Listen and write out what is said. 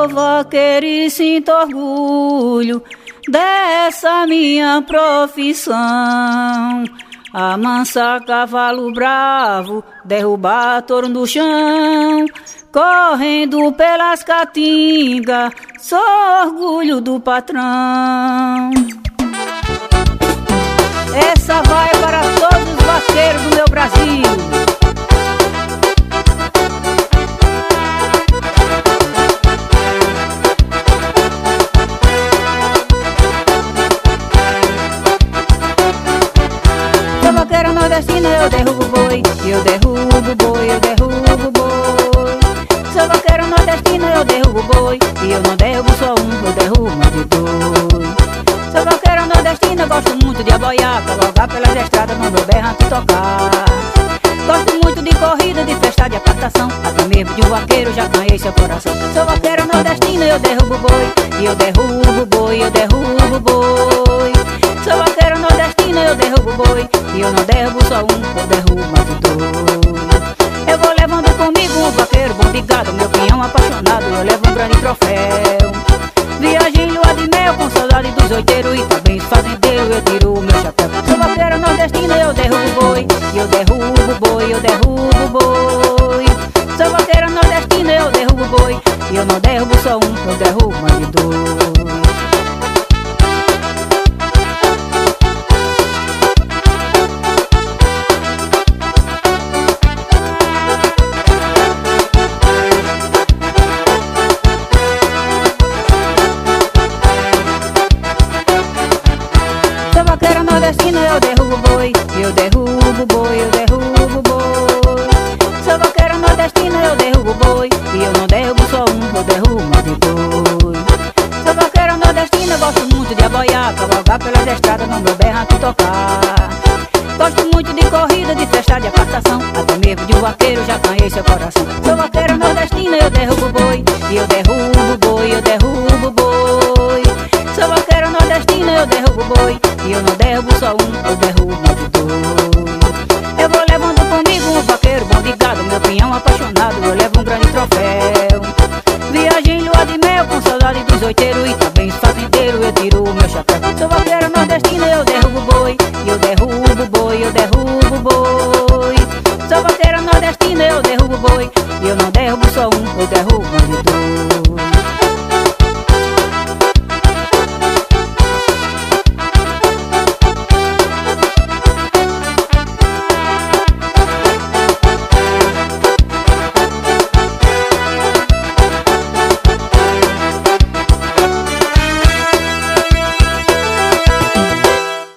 Sou vaqueiro e sinto orgulho dessa minha profissão. Amansar cavalo bravo, derrubar touro no chão, correndo pelas caatingas, sou orgulho do patrão. Essa vai para todos os vaqueiros do meu Brasil. Sou vaqueiro nordestino, eu derrubo boi, eu derrubo boi, eu derrubo boi. Sou vaqueiro nordestino, eu derrubo boi, e eu não derrubo só um, eu derrubo mais de dois. Sou vaqueiro nordestino, eu gosto muito de aboiar, cavalgar pelas estradas no meu berrante tocar. Gosto muito de corrida, de festa, de apartação, até mesmo de um vaqueiro já ganhei seu coração. Sou vaqueiro nordestino, eu derrubo boi, e eu derrubo boi, eu derrubo boi. Sou vaqueiro nordestino, eu derrubo boi, e eu não derrubo só um, eu derrubo mais de dois. Eu vou levando comigo um vaqueiro bom de gado, meu pinhão apaixonado, eu levo um grande troféu. Viagem em lua de mel com saudade dos oiteiros, e também os fazendeiros eu tiro o meu chapéu. Sou vaqueiro nordestino, eu derrubo boi, e eu derrubo boi, eu derrubo boi. Sou vaqueiro nordestino, eu derrubo boi, e eu não derrubo só um, eu derrubo mais de dois. Eu derrubo boi, eu derrubo boi, eu derrubo boi. Sou vaqueiro nordestino, eu derrubo boi, e eu não derrubo só um, eu derrubo mais de dois. Sou vaqueiro nordestino, eu gosto muito de aboiar, cavalgar pelas estradas no meu berrante tocar. Gosto muito de corrida, de festa, de apartação, até mesmo de um vaqueiro já ganhei seu coração. Sou vaqueiro nordestino, eu derrubo boi, e eu derrubo boi, eu derrubo boi. Sou vaqueiro nordestino, eu derrubo boi, e eu não derrubo só um, eu derrubo mais de dois. Eu vou levando comigo um vaqueiro bom de gado, meu pinhão apaixonado, eu levo um grande troféu. Viagem em lua de mel com saudade dos oiteiros, e também os fazendeiros eu tiro o meu chapéu. Sou vaqueiro nordestino, eu derrubo boi, e eu derrubo boi, eu derrubo boi.